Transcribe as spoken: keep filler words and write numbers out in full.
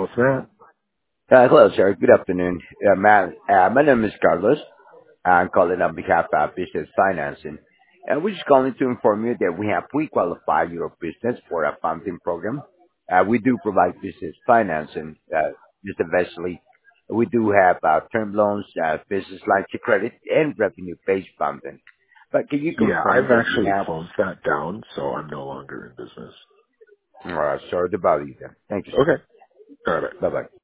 Matt. Uh, hello, sir. Good afternoon. Uh, man, uh, my name is Carlos. I'm calling on behalf of Business Financing. And we're just calling to inform you that we have pre-qualified your business for a funding program. Uh, we do provide business financing, uh, just eventually. We do have uh, term loans, uh, business lines of credit, and revenue-based funding. But can you Yeah, confirm I've that you actually have... closed that down, so I'm no longer in business. Uh, sorry about you then. Thank you, sir. Okay. Got it. Bye-bye.